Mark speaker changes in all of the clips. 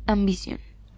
Speaker 1: Ambición.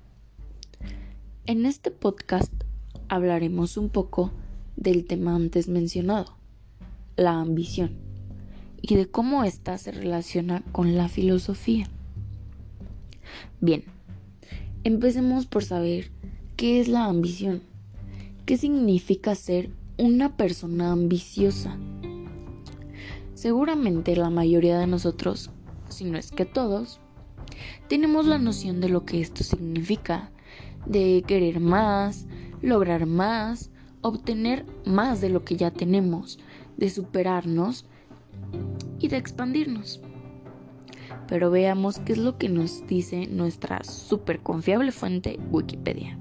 Speaker 1: En este podcast hablaremos un poco del tema antes mencionado, la ambición, y de cómo ésta se relaciona con la filosofía. Bien, empecemos por saber qué es la ambición, qué significa ser una persona ambiciosa. Seguramente la mayoría de nosotros, si no es que todos, tenemos la noción de lo que esto significa, de querer más, lograr más, obtener más de lo que ya tenemos, de superarnos y de expandirnos. Pero veamos qué es lo que nos dice nuestra súper confiable fuente Wikipedia.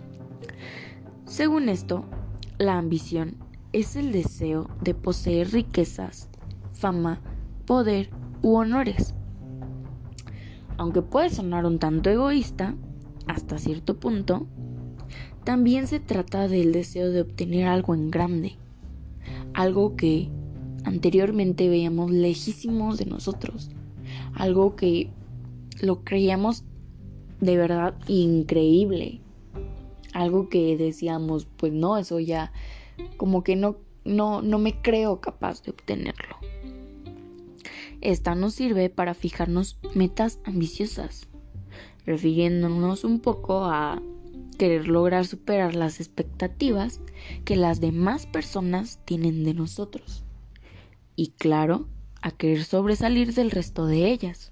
Speaker 1: Según esto, la ambición es el deseo de poseer riquezas, fama, poder u honores. Aunque puede sonar un tanto egoísta, hasta cierto punto, también se trata del deseo de obtener algo en grande, algo que anteriormente veíamos lejísimos de nosotros, algo que lo creíamos de verdad increíble, algo que decíamos, pues no, eso ya como que no me creo capaz de obtenerlo. Esta nos sirve para fijarnos metas ambiciosas, refiriéndonos un poco a querer lograr superar las expectativas que las demás personas tienen de nosotros. Y claro, a querer sobresalir del resto de ellas.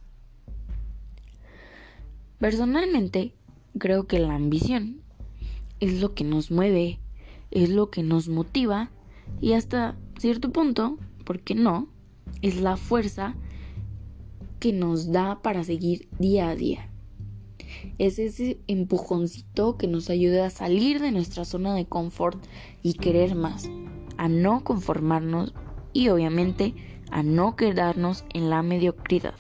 Speaker 1: Personalmente, creo que la ambición es lo que nos mueve, es lo que nos motiva y hasta cierto punto, ¿por qué no?, es la fuerza que nos da para seguir día a día. Es ese empujoncito que nos ayuda a salir de nuestra zona de confort y querer más, a no conformarnos y obviamente a no quedarnos en la mediocridad.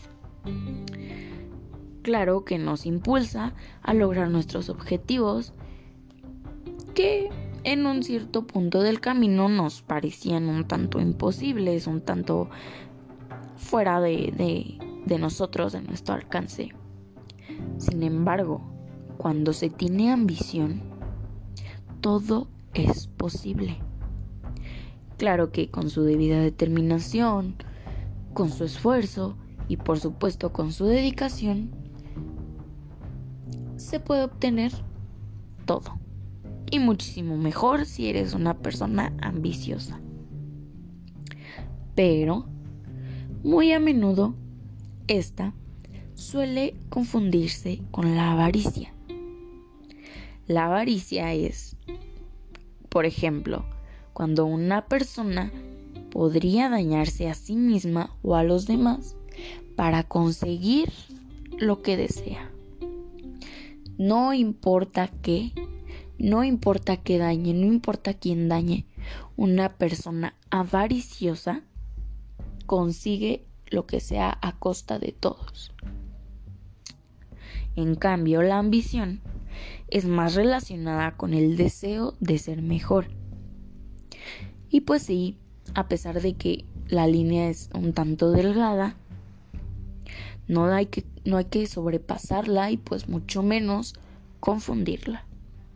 Speaker 1: Claro que nos impulsa a lograr nuestros objetivos que en un cierto punto del camino nos parecían un tanto imposibles, un tanto fuera de nosotros, de nuestro alcance. Sin embargo, cuando se tiene ambición, todo es posible. Claro que con su debida determinación, con su esfuerzo y por supuesto con su dedicación, se puede obtener todo. Y muchísimo mejor si eres una persona ambiciosa. Pero, muy a menudo, esta suele confundirse con la avaricia. La avaricia es, por ejemplo, cuando una persona podría dañarse a sí misma o a los demás para conseguir lo que desea. No importa qué dañe, no importa quién dañe, una persona avariciosa consigue lo que sea a costa de todos. En cambio, la ambición es más relacionada con el deseo de ser mejor. Y pues sí, a pesar de que la línea es un tanto delgada, no hay que sobrepasarla y pues mucho menos confundirla.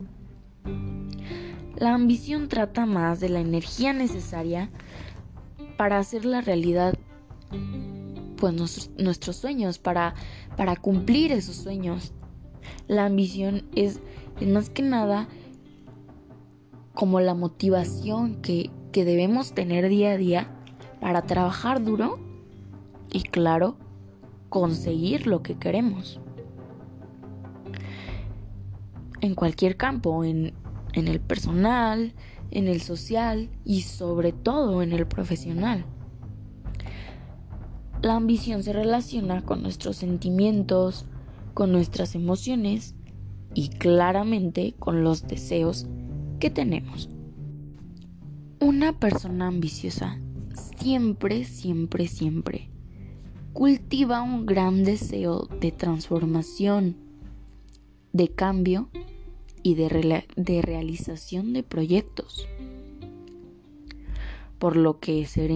Speaker 1: La ambición trata más de la energía necesaria para hacer la realidad pues nuestros sueños, para cumplir esos sueños. La ambición es más que nada como la motivación que debemos tener día a día para trabajar duro y claro, conseguir lo que queremos. En cualquier campo, en el personal, en el social y sobre todo en el profesional. La ambición se relaciona con nuestros sentimientos, con nuestras emociones y claramente con los deseos que tenemos. Una persona ambiciosa siempre cultiva un gran deseo de transformación, de cambio y de realización de proyectos. Por lo que ser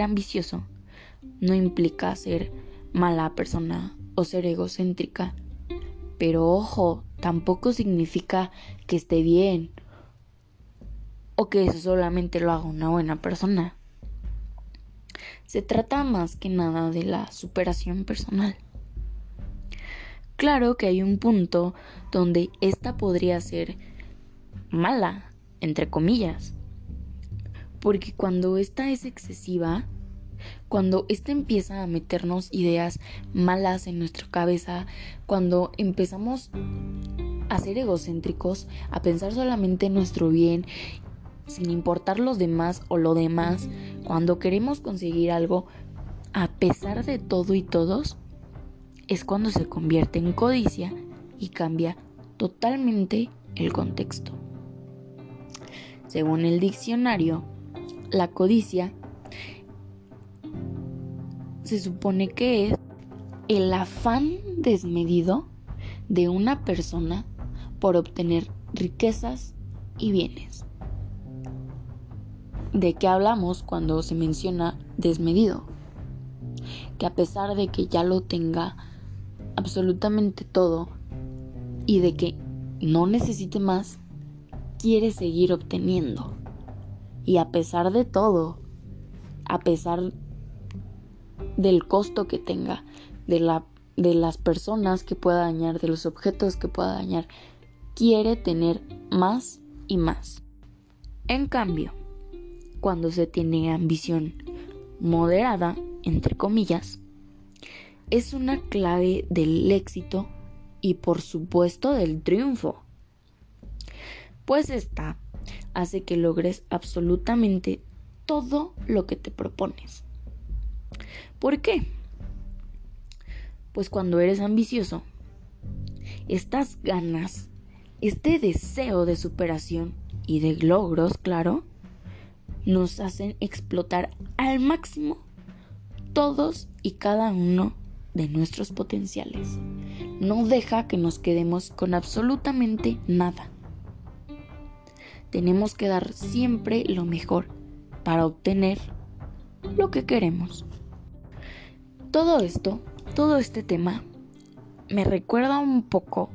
Speaker 1: ambicioso no implica ser mala persona o ser egocéntrica, Pero ojo, tampoco significa que esté bien o que eso solamente lo haga una buena persona. Se trata más que nada de la superación personal. Claro que hay un punto donde esta podría ser mala, entre comillas, porque cuando esta es excesiva, cuando esta empieza a meternos ideas malas en nuestra cabeza, cuando empezamos a ser egocéntricos, a pensar solamente en nuestro bien, sin importar los demás o lo demás, cuando queremos conseguir algo a pesar de todo y todos, es cuando se convierte en codicia y cambia totalmente el contexto. Según el diccionario, la codicia se supone que es el afán desmedido de una persona por obtener riquezas y bienes. ¿De qué hablamos cuando se menciona desmedido? Que a pesar de que ya lo tenga absolutamente todo y de que no necesite más, quiere seguir obteniendo. Y a pesar de todo, a pesar del costo que tenga, de las personas que pueda dañar, de los objetos que pueda dañar, quiere tener más y más. En cambio, cuando se tiene ambición moderada, entre comillas, es una clave del éxito y por supuesto del triunfo. Pues esta hace que logres absolutamente todo lo que te propones. ¿Por qué? Pues cuando eres ambicioso, estas ganas, este deseo de superación y de logros, claro, nos hacen explotar al máximo todos y cada uno de nuestros potenciales. No deja que nos quedemos con absolutamente nada. Tenemos que dar siempre lo mejor para obtener lo que queremos. Todo este tema me recuerda un poco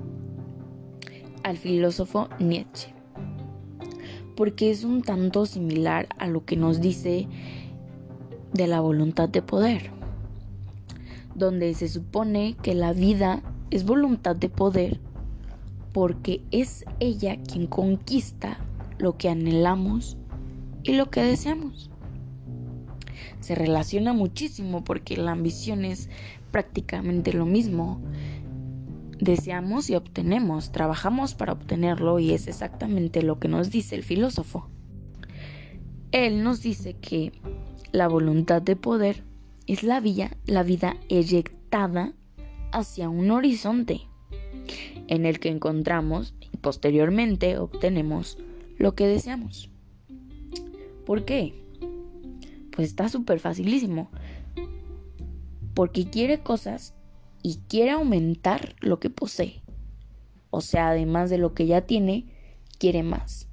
Speaker 1: al filósofo Nietzsche, porque es un tanto similar a lo que nos dice de la voluntad de poder, donde se supone que la vida es voluntad de poder porque es ella quien conquista lo que anhelamos y lo que deseamos. Se relaciona muchísimo porque la ambición es prácticamente lo mismo. Deseamos y obtenemos, trabajamos para obtenerlo y es exactamente lo que nos dice el filósofo. Él nos dice que la voluntad de poder es la vida eyectada hacia un horizonte en el que encontramos y posteriormente obtenemos lo que deseamos. ¿Por qué? Pues está súper facilísimo. Porque quiere cosas y quiere aumentar lo que posee. O sea, además de lo que ya tiene, quiere más.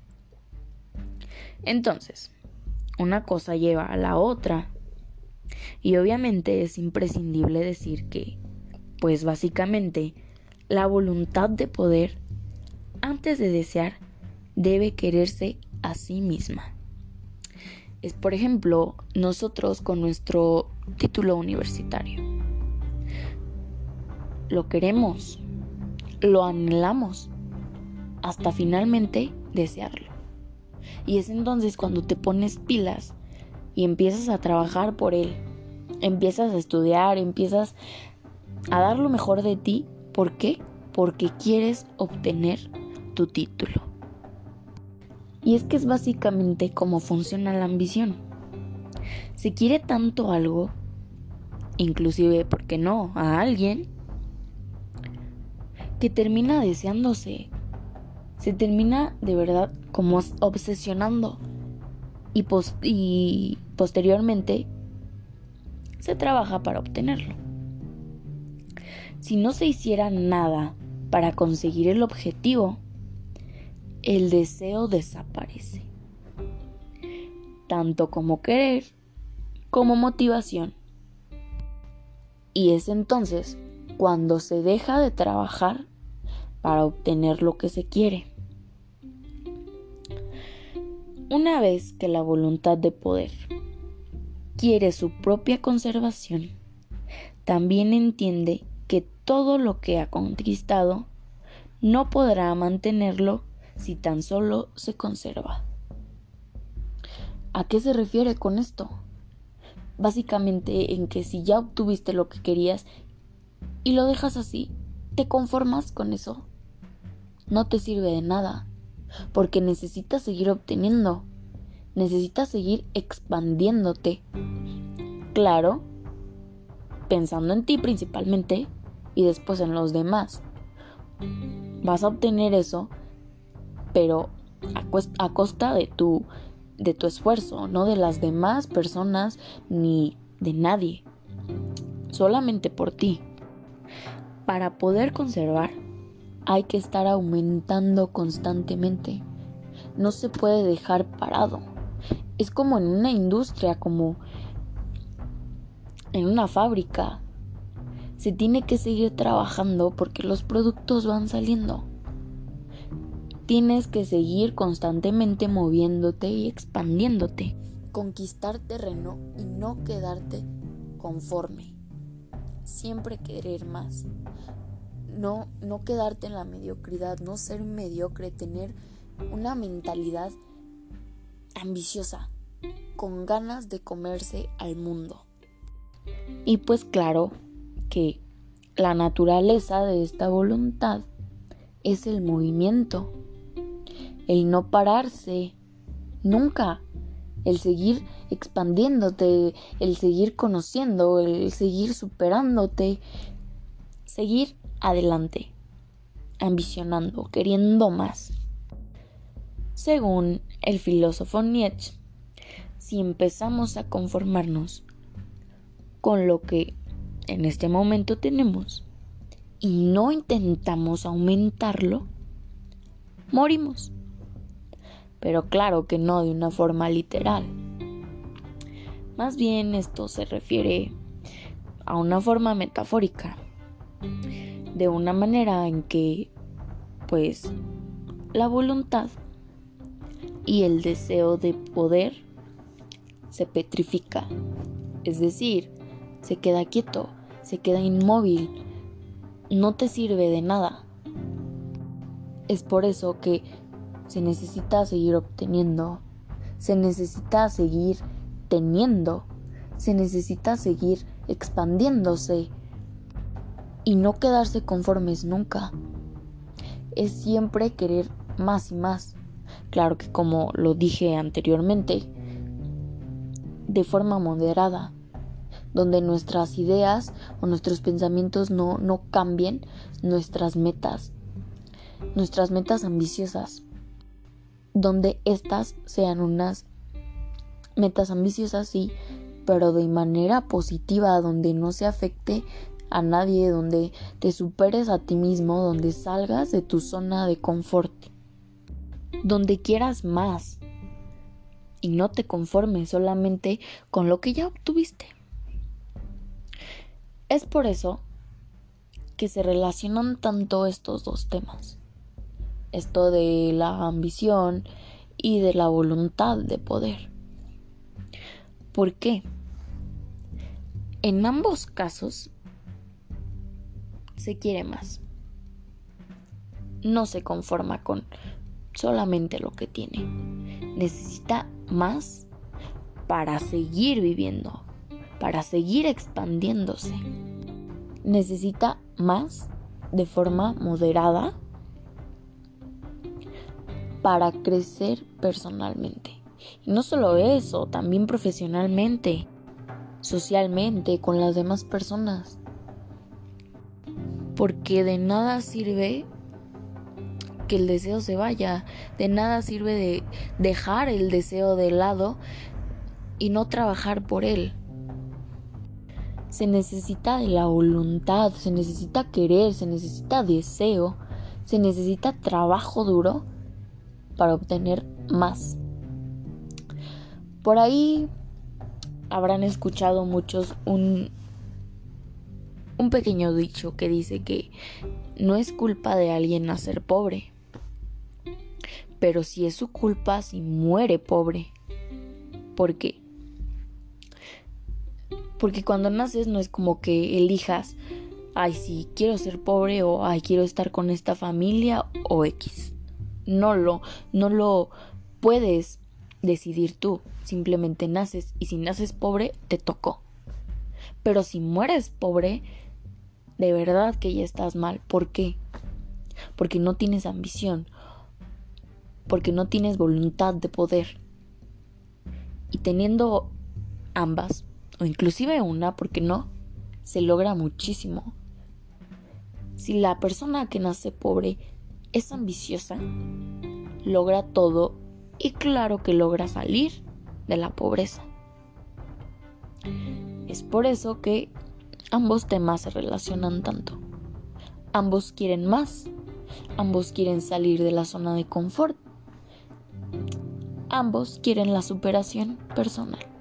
Speaker 1: Entonces, una cosa lleva a la otra. Y obviamente es imprescindible decir que, pues básicamente, la voluntad de poder, antes de desear, debe quererse a sí misma. Es, por ejemplo, nosotros con nuestro título universitario. Lo queremos, lo anhelamos, hasta finalmente desearlo. Y es entonces cuando te pones pilas y empiezas a trabajar por él, empiezas a estudiar, empiezas a dar lo mejor de ti. ¿Por qué? Porque quieres obtener tu título. Y es que es básicamente cómo funciona la ambición. Se quiere tanto algo, inclusive, ¿por qué no?, a alguien, que termina deseándose. Se termina de verdad como obsesionando y posteriormente se trabaja para obtenerlo. Si no se hiciera nada para conseguir el objetivo, el deseo desaparece, tanto como querer como motivación. Y es entonces cuando se deja de trabajar para obtener lo que se quiere. Una vez que la voluntad de poder quiere su propia conservación, también entiende que todo lo que ha conquistado no podrá mantenerlo si tan solo se conserva. ¿A qué se refiere con esto? Básicamente en que si ya obtuviste lo que querías y lo dejas así, ¿te conformas con eso? No te sirve de nada, porque necesitas seguir obteniendo, necesitas seguir expandiéndote. Claro, pensando en ti principalmente y después en los demás. Vas a obtener eso, pero a costa de tu esfuerzo, no de las demás personas ni de nadie, solamente por ti. Para poder conservar, hay que estar aumentando constantemente. No se puede dejar parado. Es como en una industria, como en una fábrica. Se tiene que seguir trabajando porque los productos van saliendo. Tienes que seguir constantemente moviéndote y expandiéndote. Conquistar terreno y no quedarte conforme. Siempre querer más. No quedarte en la mediocridad, no ser mediocre, tener una mentalidad ambiciosa, con ganas de comerse al mundo. Y pues claro que la naturaleza de esta voluntad es el movimiento, el no pararse nunca, el seguir expandiéndote, el seguir conociendo, el seguir superándote, seguir adelante, ambicionando, queriendo más. Según el filósofo Nietzsche, si empezamos a conformarnos con lo que en este momento tenemos y no intentamos aumentarlo, morimos. Pero claro que no de una forma literal. Más bien esto se refiere a una forma metafórica, de una manera en que, pues, la voluntad y el deseo de poder se petrifica, es decir, se queda quieto, se queda inmóvil, no te sirve de nada. Es por eso que se necesita seguir obteniendo, se necesita seguir teniendo, se necesita seguir expandiéndose y no quedarse conformes nunca. Es siempre querer más y más. Claro que, como lo dije anteriormente, de forma moderada, donde nuestras ideas o nuestros pensamientos no cambien nuestras metas ambiciosas, donde estas sean unas metas ambiciosas, sí, pero de manera positiva, donde no se afecte a nadie, donde te superes a ti mismo, donde salgas de tu zona de confort, donde quieras más y no te conformes solamente con lo que ya obtuviste. Es por eso que se relacionan tanto estos dos temas, esto de la ambición y de la voluntad de poder. ¿Por qué? En ambos casos se quiere más. No se conforma con solamente lo que tiene. Necesita más para seguir viviendo, para seguir expandiéndose. Necesita más de forma moderada para crecer personalmente. Y no solo eso, también profesionalmente, socialmente, con las demás personas. Porque de nada sirve que el deseo se vaya, de nada sirve de dejar el deseo de lado y no trabajar por él. Se necesita de la voluntad, se necesita querer, se necesita deseo, se necesita trabajo duro para obtener más. Por ahí habrán escuchado muchos un un pequeño dicho que dice que no es culpa de alguien nacer pobre, pero sí es su culpa si muere pobre. ¿Por qué? Porque cuando naces no es como que elijas, ay, sí, quiero ser pobre o ay, quiero estar con esta familia o X. No lo puedes decidir tú. Simplemente naces y si naces pobre, te tocó. Pero si mueres pobre, de verdad que ya estás mal. ¿Por qué? Porque no tienes ambición. Porque no tienes voluntad de poder. Y teniendo ambas, o inclusive una, porque no, se logra muchísimo. Si la persona que nace pobre es ambiciosa, logra todo y claro que logra salir de la pobreza. Es por eso que ambos temas se relacionan tanto. Ambos quieren más, ambos quieren salir de la zona de confort, ambos quieren la superación personal.